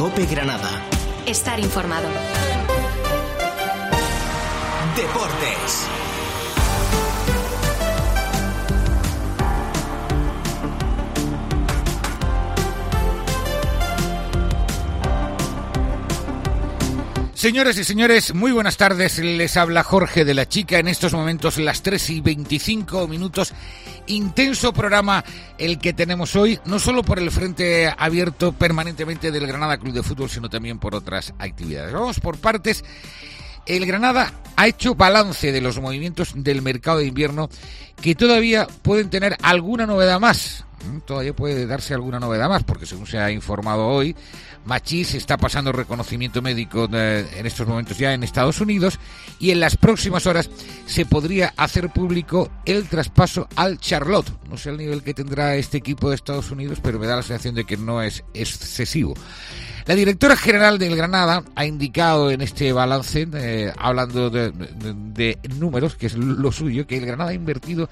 COPE Granada. Estar informado. Deportes. Señoras y señores, muy buenas tardes. Les habla Jorge de la Chica. En estos momentos las 3:25. Intenso programa el que tenemos hoy, no solo por el frente abierto permanentemente del Granada Club de Fútbol, sino también por otras actividades. Vamos por partes. El Granada ha hecho balance de los movimientos del mercado de invierno, que todavía pueden tener alguna novedad más. Todavía puede darse alguna novedad más, porque según se ha informado hoy, Machís está pasando reconocimiento médico en estos momentos ya en Estados Unidos, y en las próximas horas se podría hacer público el traspaso al Charlotte. No sé el nivel que tendrá este equipo de Estados Unidos, pero me da la sensación de que no es excesivo. La directora general del Granada ha indicado en este balance, hablando de números, que es lo suyo, que el Granada ha invertido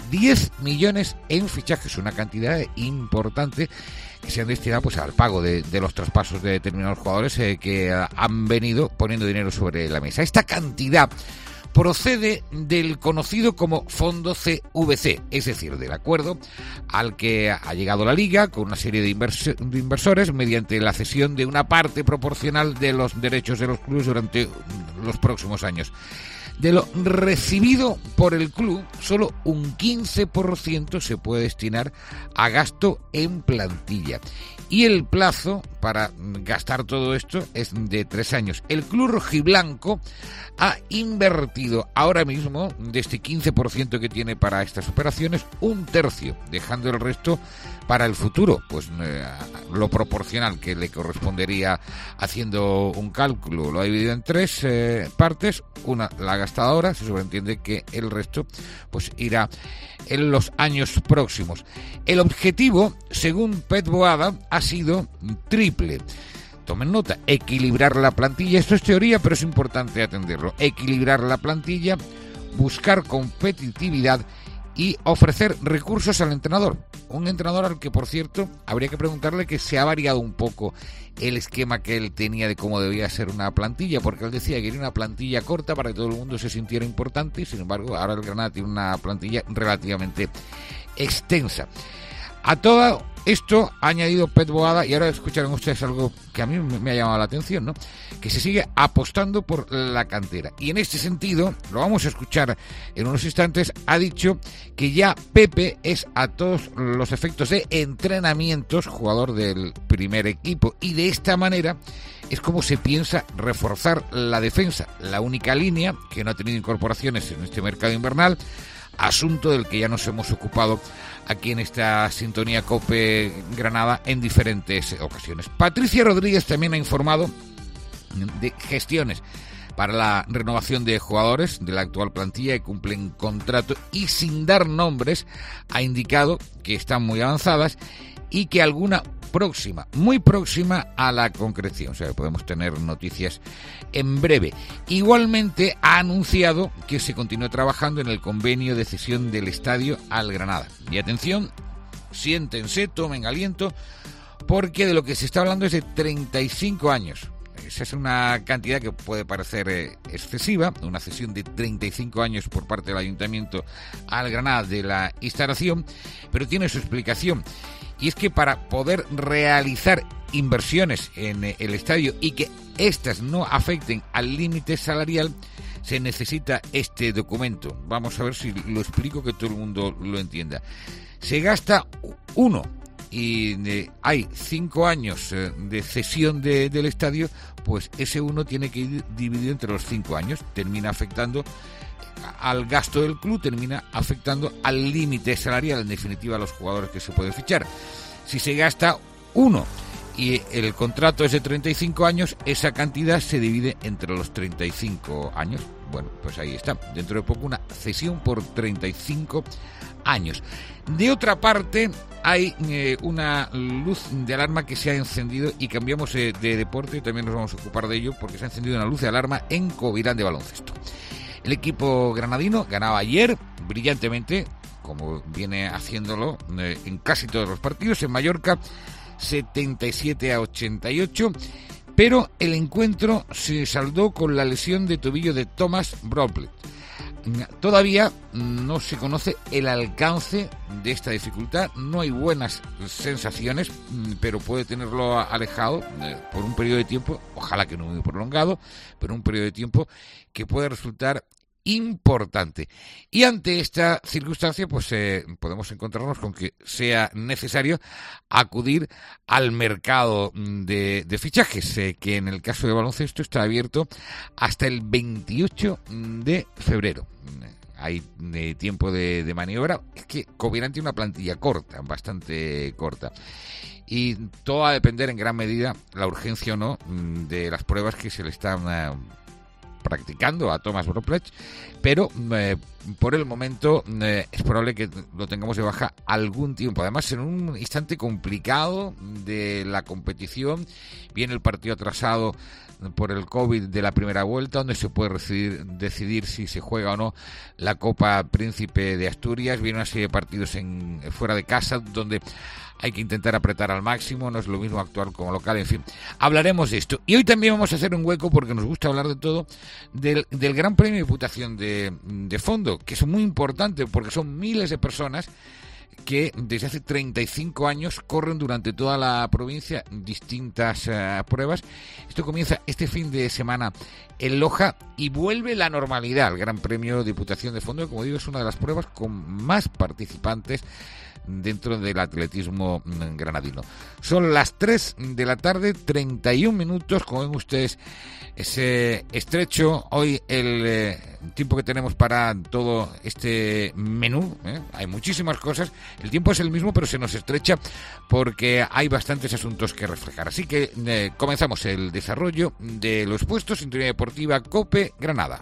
10 millones en fichajes, una cantidad importante que se han destinado pues al pago de los traspasos de determinados jugadores que han venido poniendo dinero sobre la mesa. Esta cantidad procede del conocido como Fondo CVC, es decir, del acuerdo al que ha llegado la Liga con una serie de inversores mediante la cesión de una parte proporcional de los derechos de los clubes durante los próximos años. De lo recibido por el club, solo un 15% se puede destinar a gasto en plantilla. Y el plazo para gastar todo esto es de 3 años. El club rojiblanco ha invertido ahora mismo, de este 15% que tiene para estas operaciones, 1/3, dejando el resto para el futuro, pues lo proporcional que le correspondería haciendo un cálculo. Lo ha dividido en 3 partes. Una la ha gastado ahora, se sobreentiende que el resto pues irá en los años próximos. El objetivo, según Pep Boada, ha sido triple. Tomen nota, equilibrar la plantilla. Esto es teoría, pero es importante atenderlo. Equilibrar la plantilla, buscar competitividad y ofrecer recursos al entrenador. Un entrenador al que, por cierto, habría que preguntarle que se ha variado un poco el esquema que él tenía de cómo debía ser una plantilla, porque él decía que quería una plantilla corta para que todo el mundo se sintiera importante, y sin embargo ahora el Granada tiene una plantilla relativamente extensa. A todo esto ha añadido Pep Boada, y ahora escucharán ustedes algo que a mí me ha llamado la atención, ¿no? Que se sigue apostando por la cantera. Y en este sentido, lo vamos a escuchar en unos instantes, ha dicho que ya Pepe es a todos los efectos de entrenamientos jugador del primer equipo. Y de esta manera es como se piensa reforzar la defensa. La única línea que no ha tenido incorporaciones en este mercado invernal, asunto del que ya nos hemos ocupado aquí en esta sintonía COPE Granada en diferentes ocasiones. Patricia Rodríguez también ha informado de gestiones para la renovación de jugadores de la actual plantilla que cumplen contrato, y sin dar nombres ha indicado que están muy avanzadas y que alguna próxima, muy próxima a la concreción, o sea que podemos tener noticias en breve. Igualmente ha anunciado que se continúa trabajando en el convenio de cesión del estadio al Granada. Y atención, siéntense, tomen aliento, porque de lo que se está hablando es de 35 años. Esa es una cantidad que puede parecer excesiva, una cesión de 35 años por parte del Ayuntamiento al Granada de la instalación, pero tiene su explicación. Y es que para poder realizar inversiones en el estadio y que éstas no afecten al límite salarial, se necesita este documento. Vamos a ver si lo explico, que todo el mundo lo entienda. Se gasta 1 y hay 5 años de cesión del estadio, pues ese 1 tiene que ir dividido entre los 5 años. Termina afectando al gasto del club, termina afectando al límite salarial, en definitiva a los jugadores que se pueden fichar. Si se gasta 1 y el contrato es de 35 años, esa cantidad se divide entre los 35 años. Bueno, pues ahí está, dentro de poco una cesión por 35 años. De otra parte, hay una luz de alarma que se ha encendido, y cambiamos de deporte, también nos vamos a ocupar de ello, porque se ha encendido una luz de alarma en Covirán de baloncesto. El equipo granadino ganaba ayer brillantemente, como viene haciéndolo en casi todos los partidos. En Mallorca 77-88, pero el encuentro se saldó con la lesión de tobillo de Thomas Broplet. Todavía no se conoce el alcance de esta dificultad, no hay buenas sensaciones, pero puede tenerlo alejado por un periodo de tiempo, ojalá que no muy prolongado, pero un periodo de tiempo que puede resultar importante. Y ante esta circunstancia, pues podemos encontrarnos con que sea necesario acudir al mercado de fichajes, que en el caso de baloncesto está abierto hasta el 28 de febrero. Hay tiempo de maniobra. Es que Covirán tiene una plantilla corta, bastante corta. Y todo va a depender en gran medida, la urgencia o no, de las pruebas que se le están practicando a Thomas Broplet, pero por el momento es probable que lo tengamos de baja algún tiempo. Además, en un instante complicado de la competición, viene el partido atrasado por el COVID de la primera vuelta, donde se puede decidir si se juega o no la Copa Príncipe de Asturias. Viene una serie de partidos fuera de casa, donde hay que intentar apretar al máximo, no es lo mismo actuar como local, en fin, hablaremos de esto. Y hoy también vamos a hacer un hueco, porque nos gusta hablar de todo, del Gran Premio de Diputación de Fondo, que es muy importante porque son miles de personas que desde hace 35 años corren durante toda la provincia distintas pruebas. Esto comienza este fin de semana en Loja y vuelve la normalidad. El Gran Premio de Diputación de Fondo, como digo, es una de las pruebas con más participantes dentro del atletismo granadino. Son las 3 de la tarde, 31 minutos, como ven ustedes, ese estrecho hoy el tiempo que tenemos para todo este menú, hay muchísimas cosas, el tiempo es el mismo, pero se nos estrecha porque hay bastantes asuntos que reflejar. Así que comenzamos el desarrollo de los puestos. Sintonía Deportiva COPE Granada.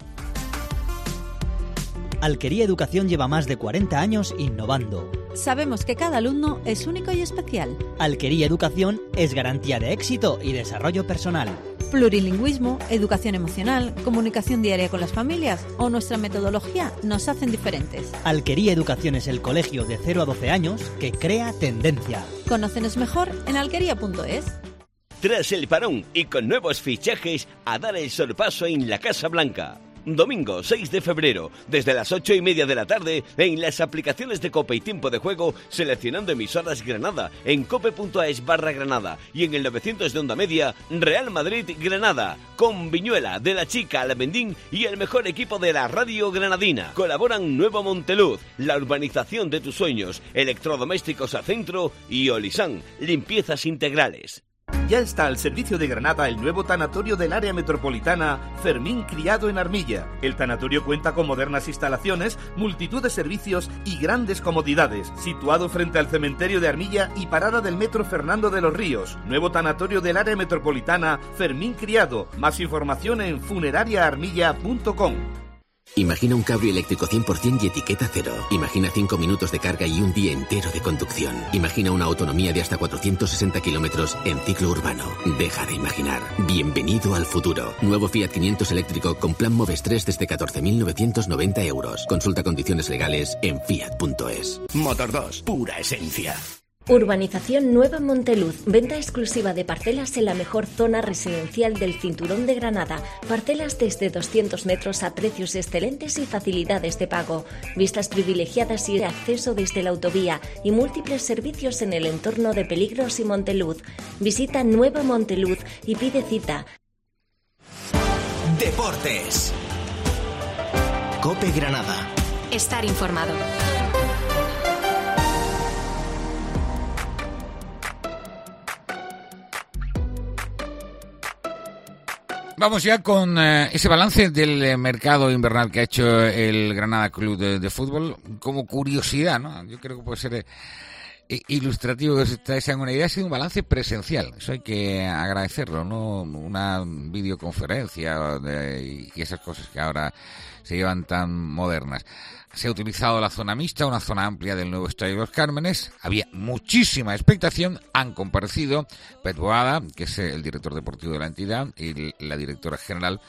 Alquería Educación lleva más de 40 años innovando. Sabemos que cada alumno es único y especial. Alquería Educación es garantía de éxito y desarrollo personal. Plurilingüismo, educación emocional, comunicación diaria con las familias o nuestra metodología nos hacen diferentes. Alquería Educación es el colegio de 0 a 12 años que crea tendencia. Conócenos mejor en alquería.es. Tras el parón y con nuevos fichajes, a dar el sorpaso en la Casa Blanca. Domingo 6 de febrero, desde las 8:30 de la tarde, en las aplicaciones de COPE y Tiempo de Juego, seleccionando emisoras Granada, en cope.es/Granada y en el 900 de onda media, Real Madrid Granada, con Viñuela, De la Chica, Almendín y el mejor equipo de la radio granadina. Colaboran Nuevo Monteluz, la urbanización de tus sueños, Electrodomésticos a Centro y Olisán, limpiezas integrales. Ya está al servicio de Granada el nuevo tanatorio del área metropolitana Fermín Criado en Armilla. El tanatorio cuenta con modernas instalaciones, multitud de servicios y grandes comodidades. Situado frente al cementerio de Armilla y parada del metro Fernando de los Ríos. Nuevo tanatorio del área metropolitana Fermín Criado. Más información en funerariaarmilla.com. Imagina un cabrio eléctrico 100% y etiqueta cero. Imagina 5 minutos de carga y un día entero de conducción. Imagina una autonomía de hasta 460 kilómetros en ciclo urbano. Deja de imaginar. Bienvenido al futuro. Nuevo Fiat 500 eléctrico con plan Moves 3 desde 14.990 euros. Consulta condiciones legales en fiat.es. Motor 2, pura esencia. Urbanización Nueva Monteluz. Venta exclusiva de parcelas en la mejor zona residencial del Cinturón de Granada. Parcelas desde 200 metros a precios excelentes y facilidades de pago. Vistas privilegiadas y acceso desde la autovía y múltiples servicios en el entorno de Peligros y Monteluz. Visita Nueva Monteluz y pide cita. Deportes. COPE Granada. Estar informado. Vamos ya con ese balance del mercado invernal que ha hecho el Granada Club de Fútbol. Como curiosidad, ¿no? Yo creo que puede ser ilustrativo que ustedes se hagan una idea. Ha sido un balance presencial, eso hay que agradecerlo, no una videoconferencia y esas cosas que ahora se llevan tan modernas. Se ha utilizado la zona mixta, una zona amplia del nuevo Estadio de los Cármenes. Había muchísima expectación. Han comparecido Pep Boada, que es el director deportivo de la entidad, y la directora general,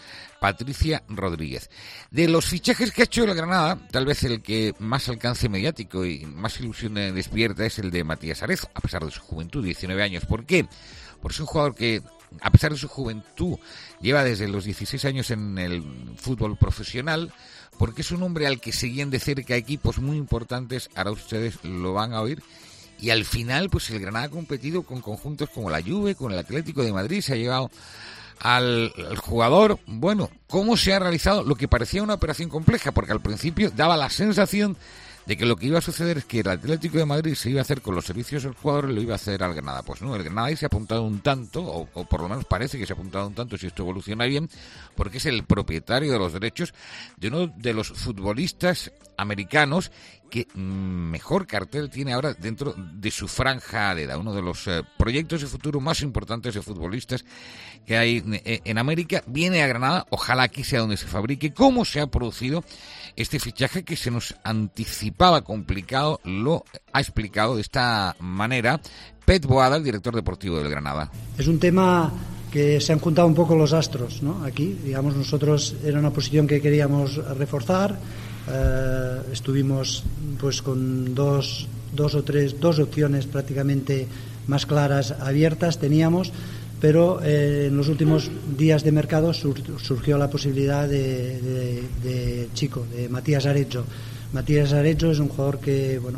Patricia Rodríguez. De los fichajes que ha hecho el Granada, tal vez el que más alcance mediático y más ilusión despierta es el de Matías Arezo, a pesar de su juventud, 19 años. ¿Por qué? Porque es un jugador que, a pesar de su juventud, lleva desde los 16 años en el fútbol profesional, porque es un hombre al que seguían de cerca equipos muy importantes, ahora ustedes lo van a oír. Y al final, pues el Granada ha competido con conjuntos como la Juve, con el Atlético de Madrid, se ha llegado al jugador. Bueno, ¿cómo se ha realizado lo que parecía una operación compleja? Porque al principio daba la sensación de que lo que iba a suceder es que el Atlético de Madrid se iba a hacer con los servicios del jugador y lo iba a hacer al Granada. Pues no, el Granada ahí se ha apuntado un tanto, o por lo menos parece que se ha apuntado un tanto, si esto evoluciona bien, porque es el propietario de los derechos de uno de los futbolistas americanos que mejor cartel tiene ahora dentro de su franja de edad, uno de los proyectos de futuro más importantes de futbolistas que hay en América. Viene a Granada, ojalá aquí sea donde se fabrique. ¿Cómo se ha producido este fichaje que se nos anticipaba complicado? Lo ha explicado de esta manera Pep Boada, el director deportivo del Granada. Es un tema que se han juntado un poco los astros, ¿no? Aquí, digamos, nosotros era una posición que queríamos reforzar. Estuvimos pues con dos opciones prácticamente más claras abiertas teníamos, pero en los últimos días de mercado surgió la posibilidad de chico, de Matías Arezo. Matías Arezo es un jugador que, bueno,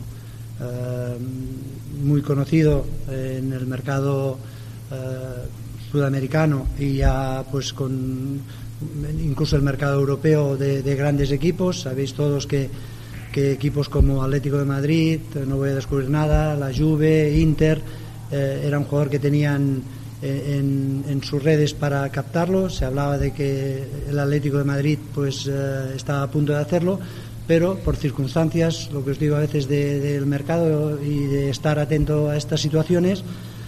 muy conocido en el mercado sudamericano y ya pues con incluso el mercado europeo de grandes equipos. Sabéis todos que equipos como Atlético de Madrid, no voy a descubrir nada, la Juve, Inter, era un jugador que tenían en sus redes para captarlo. Se hablaba de que el Atlético de Madrid pues estaba a punto de hacerlo, pero por circunstancias, lo que os digo a veces del mercado y de estar atento a estas situaciones,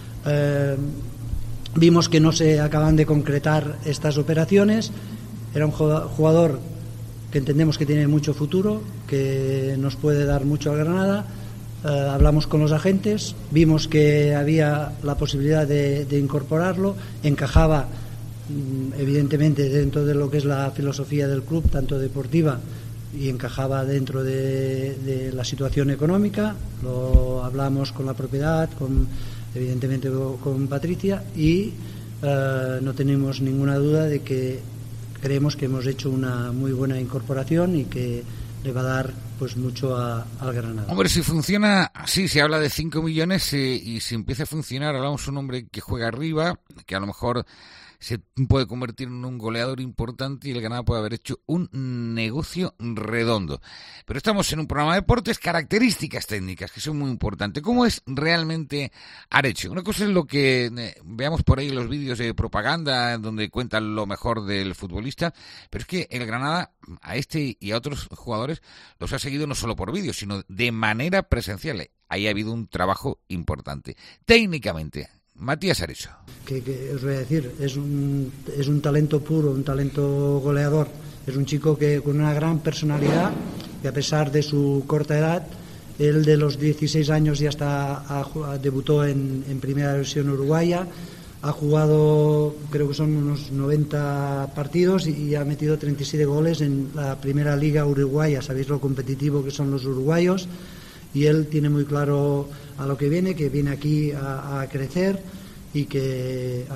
vimos que no se acaban de concretar estas operaciones. Era un jugador que entendemos que tiene mucho futuro, que nos puede dar mucho a Granada. Hablamos con los agentes, vimos que había la posibilidad de incorporarlo, encajaba evidentemente dentro de lo que es la filosofía del club, tanto deportiva, y encajaba dentro de la situación económica. Lo hablamos con la propiedad, evidentemente con Patricia, y no tenemos ninguna duda de que creemos que hemos hecho una muy buena incorporación y que le va a dar pues mucho al Granada. Hombre, si funciona así, se habla de 5 millones y si empieza a funcionar, hablamos de un hombre que juega arriba, que a lo mejor se puede convertir en un goleador importante y el Granada puede haber hecho un negocio redondo. Pero estamos en un programa de deportes, características técnicas que son muy importantes. ¿Cómo es realmente Arezo? Una cosa es lo que veamos por ahí en los vídeos de propaganda donde cuentan lo mejor del futbolista, pero es que el Granada a este y a otros jugadores los ha seguido no solo por vídeos, sino de manera presencial. Ahí ha habido un trabajo importante. Técnicamente, Matías Arezo. Que os voy a decir, es un talento puro, un talento goleador. Es un chico que con una gran personalidad, que a pesar de su corta edad, él de los 16 años ya debutó en primera división uruguaya, ha jugado, creo que son unos 90 partidos y ha metido 37 goles en la primera liga uruguaya. Sabéis lo competitivo que son los uruguayos. Y él tiene muy claro a lo que viene aquí a crecer y que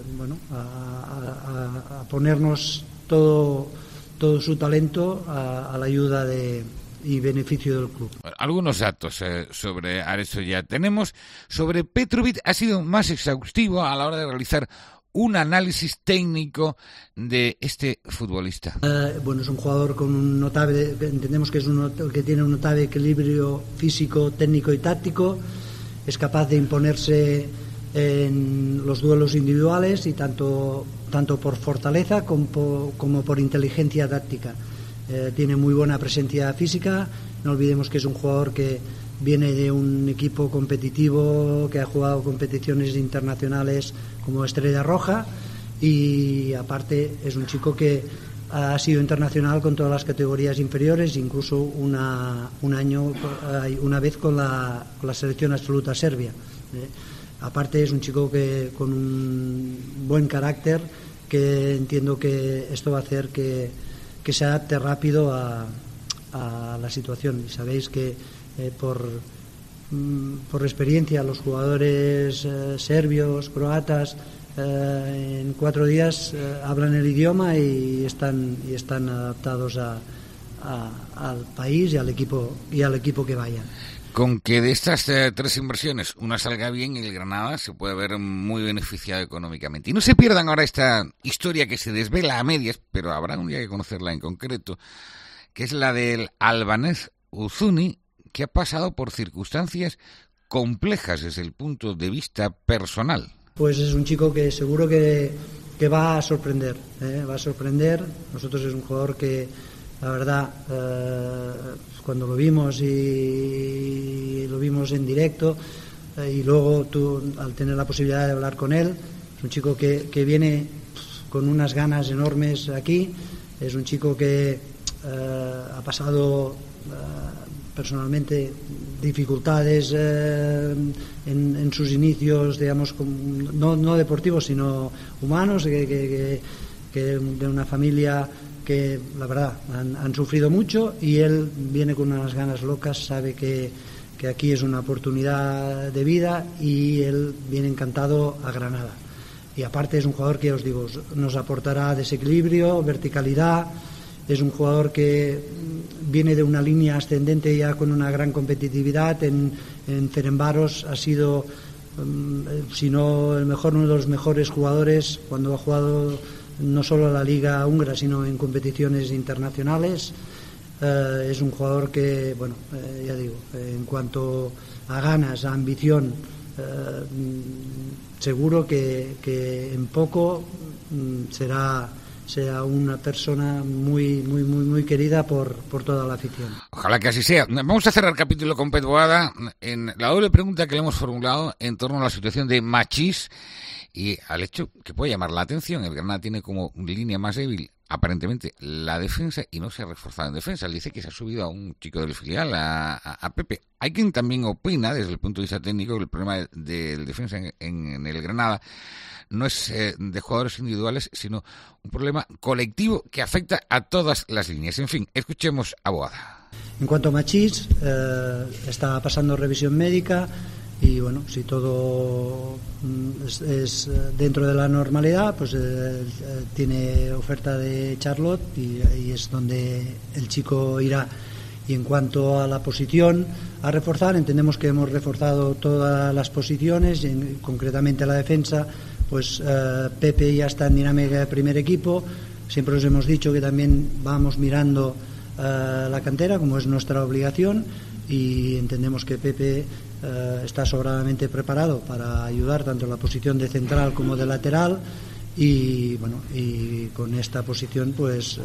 a ponernos todo su talento a la ayuda y beneficio del club. Algunos datos sobre Arezo ya tenemos. Sobre Petrovic ha sido más exhaustivo a la hora de realizar un análisis técnico de este futbolista. Bueno, es un jugador con un notable, entendemos que es que tiene un notable equilibrio físico, técnico y táctico. Es capaz de imponerse en los duelos individuales y tanto por fortaleza como por inteligencia táctica. Tiene muy buena presencia física. No olvidemos que es un jugador que viene de un equipo competitivo que ha jugado competiciones internacionales como Estrella Roja y aparte es un chico que ha sido internacional con todas las categorías inferiores, incluso una vez con la selección absoluta serbia. Aparte es un chico que con un buen carácter que entiendo que esto va a hacer que se adapte rápido a la situación. Y sabéis que por experiencia los jugadores serbios, croatas, en 4 días hablan el idioma y están adaptados al país y al equipo que vayan. Con que de estas 3 inversiones una salga bien, el Granada se puede ver muy beneficiado económicamente. Y no se pierdan ahora esta historia que se desvela a medias, pero habrá un día que conocerla en concreto, que es la del albanés Uzuni, que ha pasado por circunstancias complejas desde el punto de vista personal. Pues es un chico que seguro que va a sorprender, va a sorprender. Nosotros es un jugador que, la verdad, cuando lo vimos en directo y luego tú, al tener la posibilidad de hablar con él, es un chico que viene con unas ganas enormes aquí. Es un chico que ha pasado personalmente dificultades en sus inicios, digamos, no deportivos sino humanos, que de una familia que la verdad han sufrido mucho, y él viene con unas ganas locas, sabe que aquí es una oportunidad de vida y él viene encantado a Granada. Y aparte es un jugador que, os digo, nos aportará desequilibrio, verticalidad. Es un jugador que viene de una línea ascendente ya con una gran competitividad. En Ferencváros ha sido, si no el mejor, uno de los mejores jugadores cuando ha jugado no solo la Liga húngara, sino en competiciones internacionales. Es un jugador que, bueno, ya digo, en cuanto a ganas, a ambición, seguro que en poco será una persona muy querida por toda la afición. Ojalá que así sea. Vamos a cerrar el capítulo con Pep Boada en la doble pregunta que le hemos formulado en torno a la situación de Machís y al hecho que puede llamar la atención. El Granada tiene como línea más débil aparentemente la defensa y no se ha reforzado en defensa. Él dice que se ha subido a un chico del filial, a Pepe. Hay quien también opina desde el punto de vista técnico que el problema del defensa en el Granada no es de jugadores individuales, sino un problema colectivo que afecta a todas las líneas. En fin, escuchemos a Boada. En cuanto a Machís, está pasando revisión médica y bueno, si todo es dentro de la normalidad, pues tiene oferta de Charlotte y es donde el chico irá. Y en cuanto a la posición a reforzar, entendemos que hemos reforzado todas las posiciones, y concretamente la defensa. Pues Pepe ya está en dinámica de primer equipo. Siempre os hemos dicho que también vamos mirando la cantera, como es nuestra obligación, y entendemos que Pepe está sobradamente preparado para ayudar tanto en la posición de central como de lateral. Y bueno, y con esta posición pues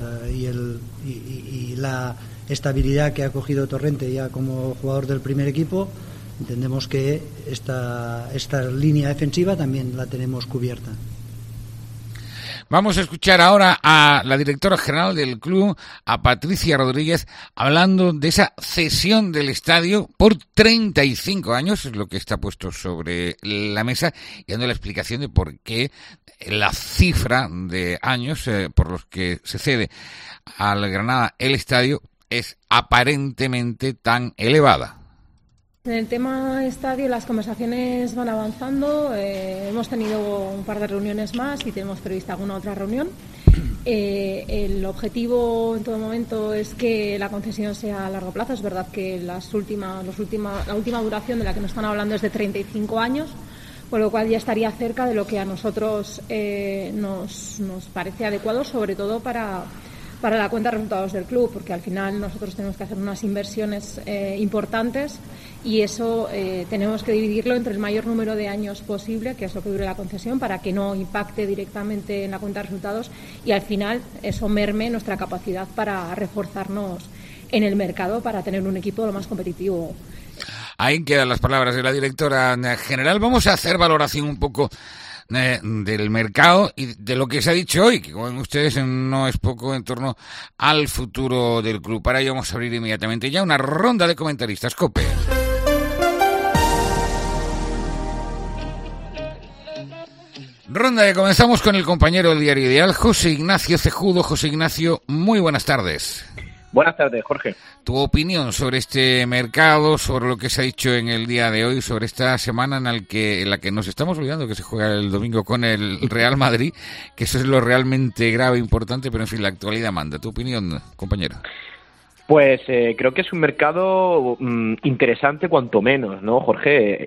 y la estabilidad que ha cogido Torrente ya como jugador del primer equipo, entendemos que esta línea defensiva también la tenemos cubierta. Vamos a escuchar ahora a la directora general del club, a Patricia Rodríguez, hablando de esa cesión del estadio por 35 años, es lo que está puesto sobre la mesa, y dando la explicación de por qué la cifra de años por los que se cede al Granada el estadio es aparentemente tan elevada. En el tema estadio las conversaciones van avanzando, hemos tenido un par de reuniones más y tenemos prevista alguna otra reunión. El objetivo en todo momento es que la concesión sea a largo plazo. Es verdad que la última duración de la que nos están hablando es de 35 años, con lo cual ya estaría cerca de lo que a nosotros nos parece adecuado, sobre todo para la cuenta de resultados del club, porque al final nosotros tenemos que hacer unas inversiones importantes y eso tenemos que dividirlo entre el mayor número de años posible, que es lo que dure la concesión, para que no impacte directamente en la cuenta de resultados y al final eso merme nuestra capacidad para reforzarnos en el mercado para tener un equipo lo más competitivo. Ahí quedan las palabras de la directora general. Vamos a hacer valoración un poco del mercado y de lo que se ha dicho hoy, que como ven ustedes no es poco, en torno al futuro del club. Para ello vamos a abrir inmediatamente ya una ronda de comentaristas. COPE. Ronda que comenzamos con el compañero del Diario Ideal, José Ignacio Cejudo. José Ignacio, muy buenas tardes. Buenas tardes, Jorge. Tu opinión sobre este mercado, sobre lo que se ha dicho en el día de hoy, sobre esta semana en la que nos estamos olvidando que se juega el domingo con el Real Madrid, que eso es lo realmente grave e importante, pero en fin, la actualidad manda. Tu opinión, compañero. Pues creo que es un mercado interesante cuanto menos, ¿no, Jorge?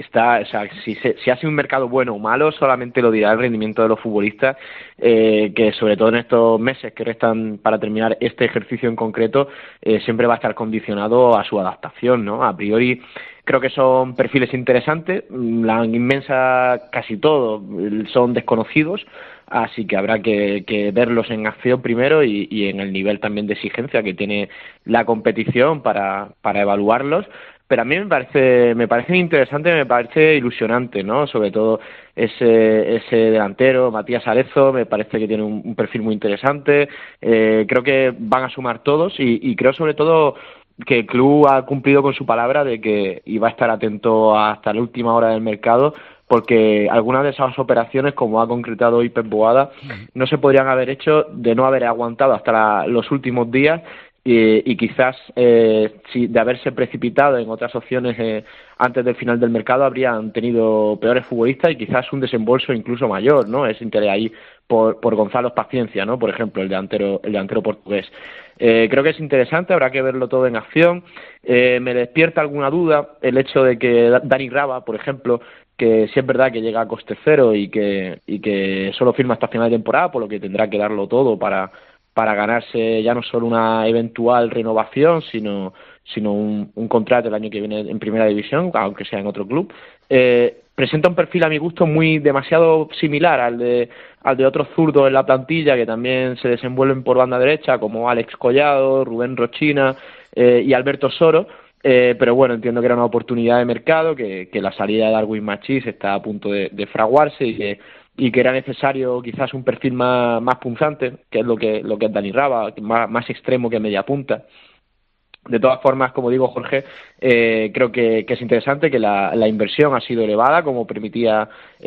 Si hace un mercado bueno o malo, solamente lo dirá el rendimiento de los futbolistas, que sobre todo en estos meses que restan para terminar este ejercicio en concreto, siempre va a estar condicionado a su adaptación, ¿no? A priori creo que son perfiles interesantes, la inmensa, casi todos, son desconocidos, así que habrá que verlos en acción primero y en el nivel también de exigencia que tiene la competición para evaluarlos. Pero a mí me parece interesante, me parece ilusionante, ¿no? Sobre todo ese delantero, Matías Arezo, me parece que tiene un perfil muy interesante. Creo que van a sumar todos y creo sobre todo que el club ha cumplido con su palabra de que iba a estar atento hasta la última hora del mercado, porque algunas de esas operaciones, como ha concretado hoy Pep Boada, no se podrían haber hecho de no haber aguantado hasta los últimos días y quizás de haberse precipitado en otras opciones antes del final del mercado habrían tenido peores futbolistas y quizás un desembolso incluso mayor, ¿no? Es interés ahí por Gonzalo Paciencia, ¿no? Por ejemplo, el delantero portugués. Creo que es interesante, habrá que verlo todo en acción. Me despierta alguna duda el hecho de que Dani Raba, por ejemplo, que sí es verdad que llega a coste cero y que solo firma hasta final de temporada, por lo que tendrá que darlo todo para ganarse ya no solo una eventual renovación, sino un contrato el año que viene en Primera División, aunque sea en otro club. Presenta un perfil a mi gusto demasiado similar al de otros zurdos en la plantilla que también se desenvuelven por banda derecha, como Alex Collado, Rubén Rochina y Alberto Soro. Pero bueno, entiendo que era una oportunidad de mercado, que la salida de Darwin Machís está a punto de fraguarse y que era necesario quizás un perfil más punzante, que es lo que es Dani Raba, más extremo que media punta. De todas formas, como digo, Jorge, creo que es interesante que la inversión ha sido elevada, como permitía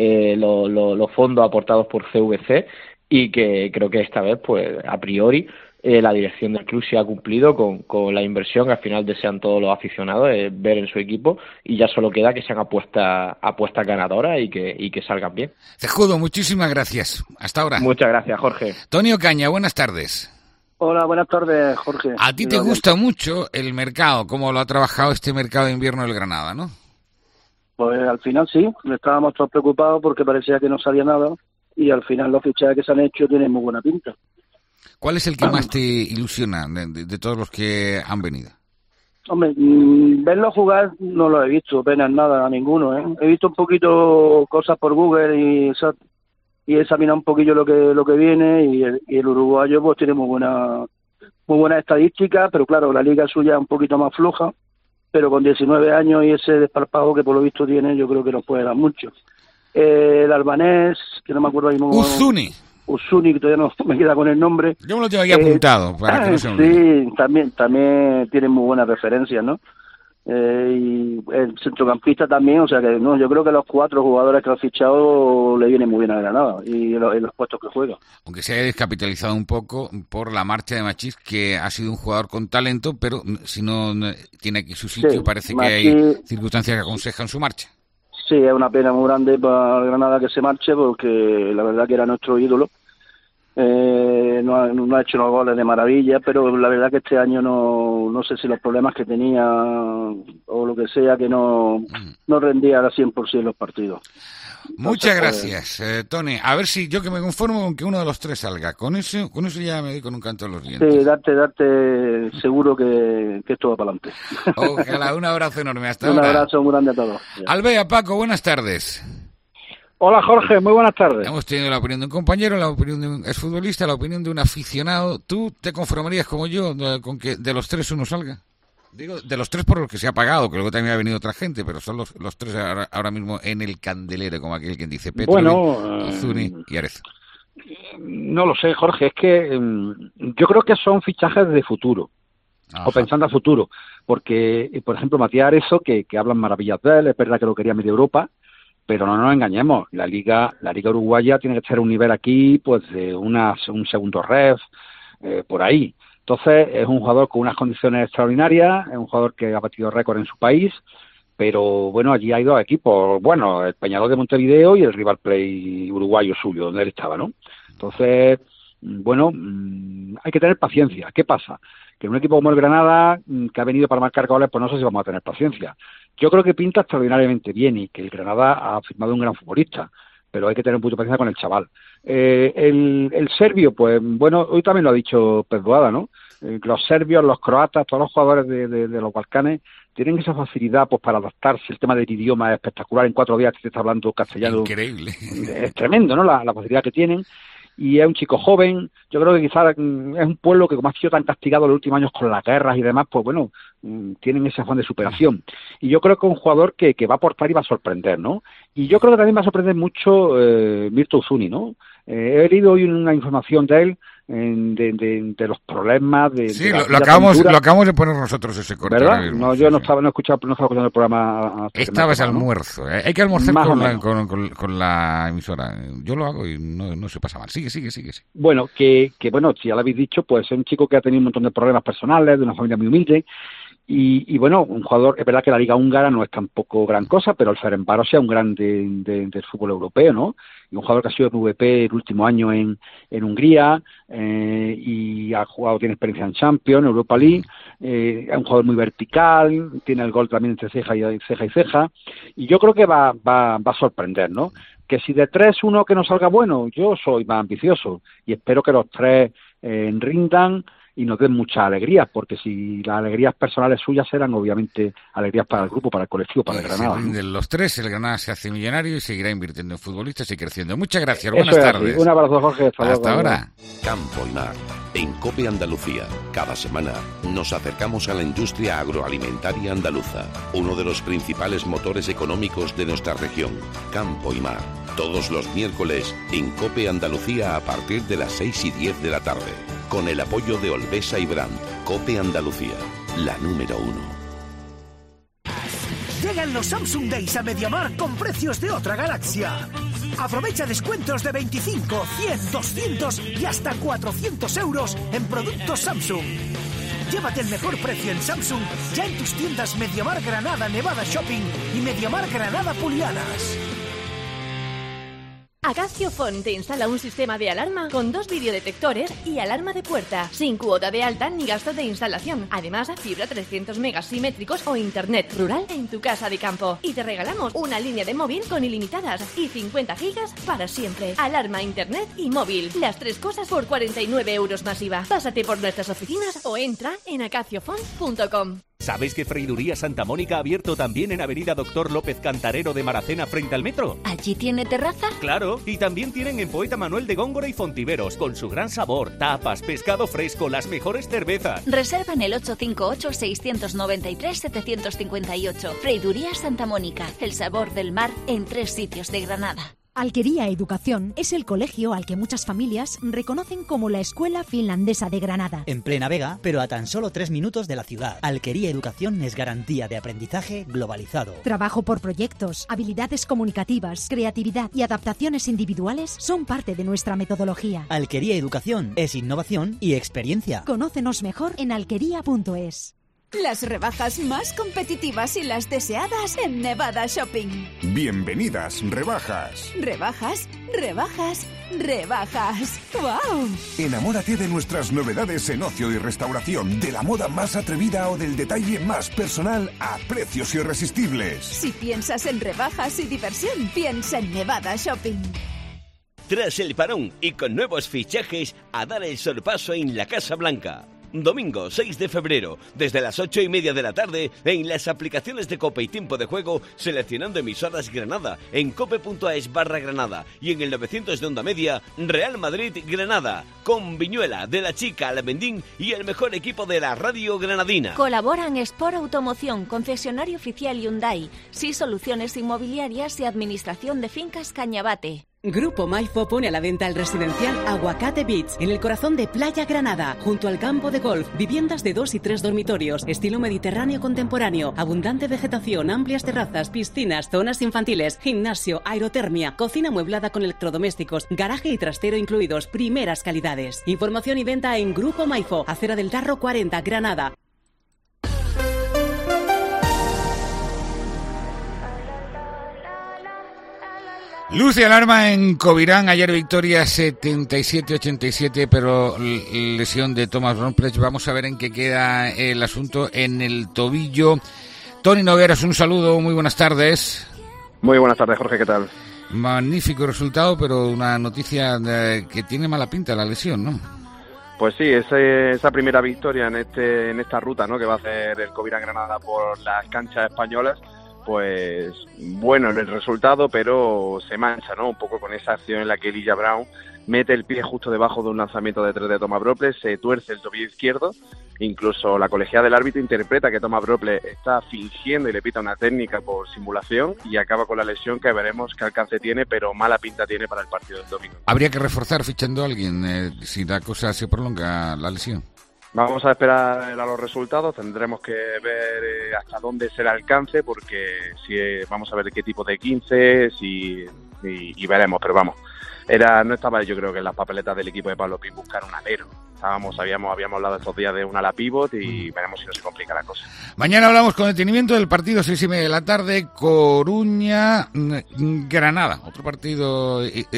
los fondos aportados por CVC, y que creo que esta vez, pues a priori, la dirección del club se ha cumplido con la inversión. Al final desean todos los aficionados ver en su equipo y ya solo queda que sean apuestas ganadoras y que salgan bien. Cejudo, muchísimas gracias. Hasta ahora. Muchas gracias, Jorge. Tonio Caña, buenas tardes. Hola, buenas tardes, Jorge. A ti te gusta mucho el mercado, cómo lo ha trabajado este mercado de invierno del Granada, ¿no? Pues al final sí, estábamos todos preocupados porque parecía que no salía nada y al final los fichajes que se han hecho tienen muy buena pinta. ¿Cuál es el que más te ilusiona de todos los que han venido? Hombre, verlo jugar no lo he visto, apenas nada, a ninguno, ¿eh? He visto un poquito cosas por Google y he examinado un poquillo lo que viene y el uruguayo pues tiene muy buena estadística, pero claro, la liga suya es un poquito más floja, pero con 19 años y ese desparpajo que por lo visto tiene, yo creo que nos puede dar mucho. El albanés, que no me acuerdo ahí mismo. Uzuni, que todavía no me queda con el nombre. Yo me lo tengo aquí apuntado para que no se me olvide. Sí, también tiene muy buenas referencias, ¿no? Y el centrocampista también, o sea que no, yo creo que los 4 jugadores que han fichado le vienen muy bien a Granada y en los puestos que juega. Aunque se haya descapitalizado un poco por la marcha de Machís, que ha sido un jugador con talento, pero si no tiene aquí su sitio, sí, parece Machís, que hay circunstancias que aconsejan su marcha. Sí, es una pena muy grande para Granada que se marche, porque la verdad que era nuestro ídolo. No ha hecho unos goles de maravilla, pero la verdad que este año no sé si los problemas que tenía o lo que sea, que no rendía al 100% los partidos. Muchas gracias, Tony. A ver si yo que me conformo con que uno de los 3 salga. Con eso ya me doy con un canto en los dientes. Sí, darte seguro que esto va para adelante. Ojalá, un abrazo enorme. Hasta ahora. Un abrazo muy grande a todos. Alvea, Paco, buenas tardes. Hola Jorge, muy buenas tardes. Hemos tenido la opinión de un compañero, la opinión de un exfutbolista, la opinión de un aficionado. ¿Tú te conformarías como yo con que de los 3 uno salga? Digo, de los 3 por los que se ha pagado, que luego también ha venido otra gente, pero son los 3 ahora mismo en el candelero, como aquel quien dice. Petrovic, Uzuni y Arezo. No lo sé, Jorge, es que yo creo que son fichajes de futuro. Ajá. O pensando a futuro, porque, por ejemplo, Matías Arezo, que hablan maravillas de él, es verdad que lo quería media Europa, pero no nos engañemos, la liga uruguaya tiene que estar a un nivel aquí, pues de un segundo ref, por ahí. Entonces es un jugador con unas condiciones extraordinarias, es un jugador que ha batido récord en su país, pero bueno, allí hay dos equipos, bueno, el Peñarol de Montevideo y el River Plate uruguayo suyo, donde él estaba, ¿no? Entonces, bueno, hay que tener paciencia. ¿Qué pasa? Que un equipo como el Granada, que ha venido para marcar goles, pues no sé si vamos a tener paciencia. Yo creo que pinta extraordinariamente bien y que el Granada ha firmado un gran futbolista, pero hay que tener mucha paciencia con el chaval. El serbio, pues bueno, hoy también lo ha dicho Pep Boada, ¿no? Los serbios, los croatas, todos los jugadores de los Balcanes tienen esa facilidad pues para adaptarse. El tema del idioma es espectacular. En 4 días te está hablando castellano. Increíble. Es tremendo, ¿no? La facilidad que tienen. Y es un chico joven. Yo creo que quizás es un pueblo que, como ha sido tan castigado los últimos años con las guerras y demás, pues bueno, tienen ese afán de superación. Y yo creo que es un jugador que va a aportar y va a sorprender, ¿no? Y yo creo que también va a sorprender mucho Mirto Uzuni, ¿no? He leído hoy una información de él de los problemas de sí, lo acabamos de poner nosotros ese corte. ¿Verdad? No, yo no estaba escuchando el programa. Estabas almuerzo, ¿eh? Hay que almorzar con la emisora. Yo lo hago y no se pasa mal. Sigue. Bueno, que bueno, si ya lo habéis dicho, pues es un chico que ha tenido un montón de problemas personales, de una familia muy humilde. Y bueno, un jugador, es verdad que la liga húngara no es tampoco gran cosa, pero el Ferencváros es un grande del fútbol europeo, ¿no? Y un jugador que ha sido MVP el último año en Hungría, y ha jugado, tiene experiencia en Champions, Europa League, es un jugador muy vertical, tiene el gol también entre ceja y ceja, y yo creo que va a sorprender, ¿no? Que si de 3 uno que no salga bueno, yo soy más ambicioso, y espero que los 3 rindan y nos den mucha alegría, porque si las alegrías personales suyas eran obviamente alegrías para el grupo, para el colectivo, para el Granada. De los 3, el Granada se hace millonario y seguirá invirtiendo en futbolistas y creciendo. Muchas gracias, buenas tardes. Un abrazo, Jorge. Hasta ahora. Campo y Mar, en COPE Andalucía. Cada semana nos acercamos a la industria agroalimentaria andaluza, uno de los principales motores económicos de nuestra región. Campo y Mar, todos los miércoles en COPE Andalucía a partir de las 6:10 de la tarde. Con el apoyo de Olvesa y Brandt. COPE Andalucía, la número 1. Llegan los Samsung Days a MediaMarkt con precios de otra galaxia. Aprovecha descuentos de 25, 100, 200 y hasta 400 euros en productos Samsung. Llévate el mejor precio en Samsung ya en tus tiendas MediaMarkt Granada Nevada Shopping y MediaMarkt Granada Pulianas. Acacio Phone te instala un sistema de alarma con 2 videodetectores y alarma de puerta, sin cuota de alta ni gasto de instalación. Además, fibra 300 megas simétricos o internet rural en tu casa de campo. Y te regalamos una línea de móvil con ilimitadas y 50 gigas para siempre. Alarma, internet y móvil. Las 3 cosas por 49 euros masiva. Pásate por nuestras oficinas o entra en acaciofon.com. ¿Sabéis que Freiduría Santa Mónica ha abierto también en Avenida Doctor López Cantarero de Maracena frente al metro? ¿Allí tiene terraza? Claro, y también tienen en Poeta Manuel de Góngora y Fontiveros, con su gran sabor, tapas, pescado fresco, las mejores cervezas. Reserva en el 858-693-758. Freiduría Santa Mónica, el sabor del mar en 3 sitios de Granada. Alquería Educación es el colegio al que muchas familias reconocen como la Escuela Finlandesa de Granada. En plena Vega, pero a tan solo 3 minutos de la ciudad. Alquería Educación es garantía de aprendizaje globalizado. Trabajo por proyectos, habilidades comunicativas, creatividad y adaptaciones individuales son parte de nuestra metodología. Alquería Educación es innovación y experiencia. Conócenos mejor en alquería.es. Las rebajas más competitivas y las deseadas en Nevada Shopping. Bienvenidas, rebajas. Rebajas, rebajas, rebajas. ¡Wow! Enamórate de nuestras novedades en ocio y restauración, de la moda más atrevida o del detalle más personal a precios irresistibles. Si piensas en rebajas y diversión, piensa en Nevada Shopping. Tras el parón y con nuevos fichajes, a dar el sorpaso en la Casa Blanca. Domingo 6 de febrero, desde las 8:30 de la tarde, en las aplicaciones de COPE y Tiempo de Juego, seleccionando emisoras Granada, en cope.es/Granada y en el 900 de onda media, Real Madrid Granada, con Viñuela, De la Chica, Alamendín y el mejor equipo de la radio granadina. Colaboran Sport Automoción, concesionario oficial Hyundai, SI Soluciones Inmobiliarias y Administración de Fincas Cañabate. Grupo Maifo pone a la venta el residencial Aguacate Beach, en el corazón de Playa Granada, junto al campo de golf. Viviendas de 2 y 3 dormitorios, estilo mediterráneo contemporáneo, abundante vegetación, amplias terrazas, piscinas, zonas infantiles, gimnasio, aerotermia, cocina amueblada con electrodomésticos, garaje y trastero incluidos, primeras calidades. Información y venta en Grupo Maifo, Acera del Tarro 40, Granada. Luz de alarma en Covirán, ayer victoria 77-87, pero lesión de Thomas Bronpledge. Vamos a ver en qué queda el asunto en el tobillo. Tony Nogueras, un saludo, muy buenas tardes. Muy buenas tardes, Jorge, ¿qué tal? Magnífico resultado, pero una noticia que tiene mala pinta, la lesión, ¿no? Pues sí, esa primera victoria en esta ruta, ¿no?, que va a hacer el Covirán Granada por las canchas españolas. Pues bueno el resultado, pero se mancha, ¿no?, un poco con esa acción en la que Elijah Brown mete el pie justo debajo de un lanzamiento de 3 de Thomas Bronpledge, se tuerce el tobillo izquierdo. Incluso la colegiada del árbitro interpreta que Thomas Bronpledge está fingiendo y le pita una técnica por simulación y acaba con la lesión, que veremos qué alcance tiene, pero mala pinta tiene para el partido del domingo. Habría que reforzar fichando a alguien si la cosa se prolonga, la lesión. Vamos a esperar a los resultados, tendremos que ver hasta dónde será el alcance, porque vamos a ver qué tipo de 15 y veremos, pero vamos. No estaba yo creo que en las papeletas del equipo de Pablo Pin buscar un alero. Habíamos hablado estos días de un ala pívot y veremos si no se complica la cosa. Mañana hablamos con detenimiento del partido 6:30 de la tarde, Coruña-Granada. Otro partido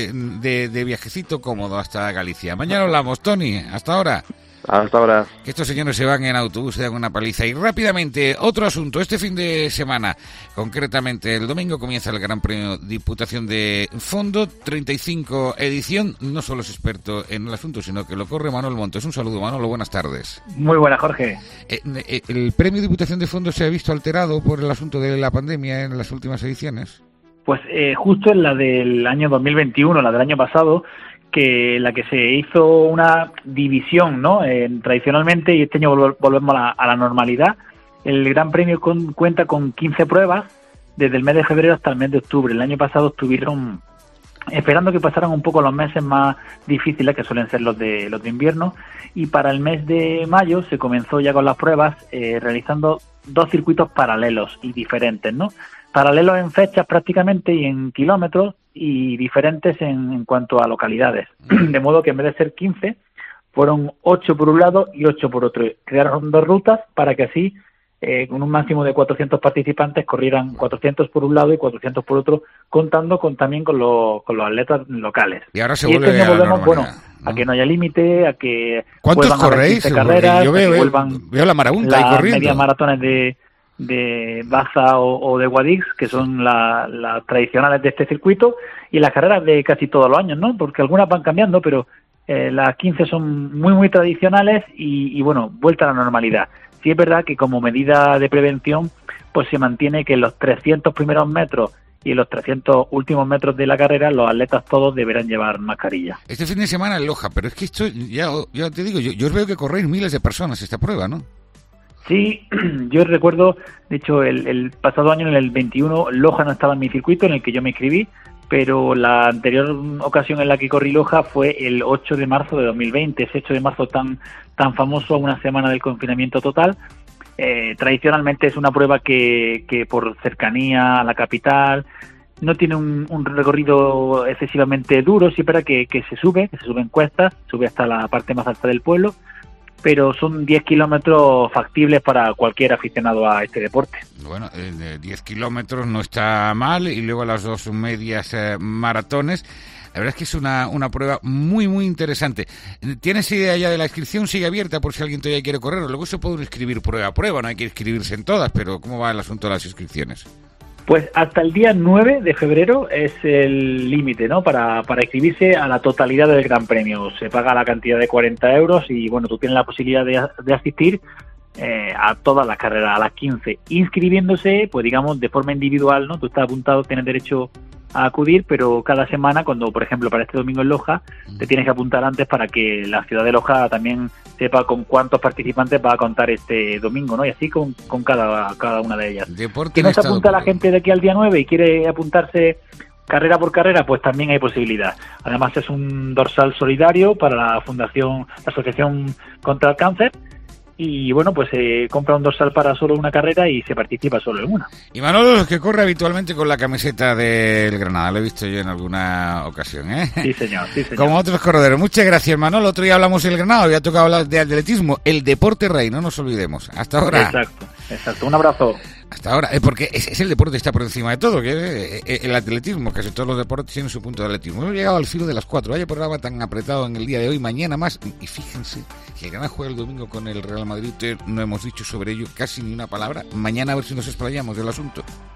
de viajecito cómodo hasta Galicia. Mañana hablamos, Tony. Hasta ahora. Hasta ahora. Que estos señores se van en autobús, se dan una paliza. Y rápidamente, otro asunto. Este fin de semana, concretamente el domingo, comienza el Gran Premio Diputación de Fondo, 35 edición. No solo es experto en el asunto, sino que lo corre Manuel Montes. Un saludo, Manolo, buenas tardes. Muy buenas, Jorge. ¿El Premio Diputación de Fondo se ha visto alterado por el asunto de la pandemia en las últimas ediciones? Pues justo en la del año 2021, la del año pasado, que la que se hizo una división, ¿no? Tradicionalmente, y este año volvemos a la normalidad. El Gran Premio cuenta con 15 pruebas desde el mes de febrero hasta el mes de octubre. El año pasado estuvieron esperando que pasaran un poco los meses más difíciles, que suelen ser los de invierno, y para el mes de mayo se comenzó ya con las pruebas, realizando 2 circuitos paralelos y diferentes, ¿no? Paralelos en fechas prácticamente y en kilómetros, y diferentes en cuanto a localidades. De modo que en vez de ser 15, fueron 8 por un lado y 8 por otro. Crearon 2 rutas para que así, con un máximo de 400 participantes, corrieran 400 por un lado y 400 por otro, contando también con los atletas locales. Y ahora se vuelve a la normalidad, ¿no? A que no haya límite, a que ¿cuántos corréis? Carreras, yo veo la marabunta ahí corriendo. Medias maratones de Baza o de Guadix, que son las tradicionales de este circuito, y las carreras de casi todos los años, ¿no? Porque algunas van cambiando, pero las 15 son muy, muy tradicionales y bueno, vuelta a la normalidad. Sí es verdad que como medida de prevención, pues se mantiene que en los 300 primeros metros y en los 300 últimos metros de la carrera, los atletas todos deberán llevar mascarilla. Este fin de semana en Loja, pero es que esto, ya te digo, yo os veo que corréis miles de personas esta prueba, ¿no? Sí, yo recuerdo, de hecho, el pasado año, en el 21, Loja no estaba en mi circuito en el que yo me inscribí, pero la anterior ocasión en la que corrí Loja fue el 8 de marzo de 2020, ese 8 de marzo tan famoso, a una semana del confinamiento total. Tradicionalmente es una prueba que por cercanía a la capital no tiene un recorrido excesivamente duro, sí, para que se sube en cuestas, sube hasta la parte más alta del pueblo, pero son 10 kilómetros factibles para cualquier aficionado a este deporte. Bueno, 10 kilómetros no está mal, y luego las 2 medias maratones. La verdad es que es una prueba muy, muy interesante. ¿Tienes idea ya de la inscripción? Sigue abierta por si alguien todavía quiere correr. Luego se puede inscribir prueba a prueba, no hay que inscribirse en todas, pero ¿cómo va el asunto de las inscripciones? Pues hasta el día 9 de febrero es el límite, ¿no? Para inscribirse a la totalidad del Gran Premio. Se paga la cantidad de 40 euros y, bueno, tú tienes la posibilidad de asistir a todas las carreras, a las 15. Inscribiéndose, pues digamos, de forma individual, ¿no? Tú estás apuntado, tienes derecho a acudir, pero cada semana, cuando, por ejemplo, para este domingo en Loja, te tienes que apuntar antes para que la ciudad de Loja también sepa con cuántos participantes va a contar este domingo, ¿no? Y así con cada una de ellas. Deporte que no se apunta la gente de aquí al día 9 y quiere apuntarse carrera por carrera, pues también hay posibilidad. Además es un dorsal solidario para la Asociación contra el Cáncer. Y bueno, pues se compra un dorsal para solo una carrera y se participa solo en una. Y Manolo, que corre habitualmente con la camiseta del Granada, lo he visto yo en alguna ocasión, ¿eh? Sí, señor, sí, señor. Como otros corredores. Muchas gracias, Manolo. Otro día hablamos del Granada, había tocado hablar de atletismo, el deporte rey, no nos olvidemos. Hasta ahora. Exacto. Un abrazo. Hasta ahora, porque es el deporte que está por encima de todo, que es el atletismo, casi todos los deportes tienen su punto de atletismo. Hemos llegado al filo de las 4, vaya programa tan apretado en el día de hoy, mañana más, y fíjense que el Granada juega el domingo con el Real Madrid, no hemos dicho sobre ello casi ni una palabra, mañana a ver si nos explayamos del asunto.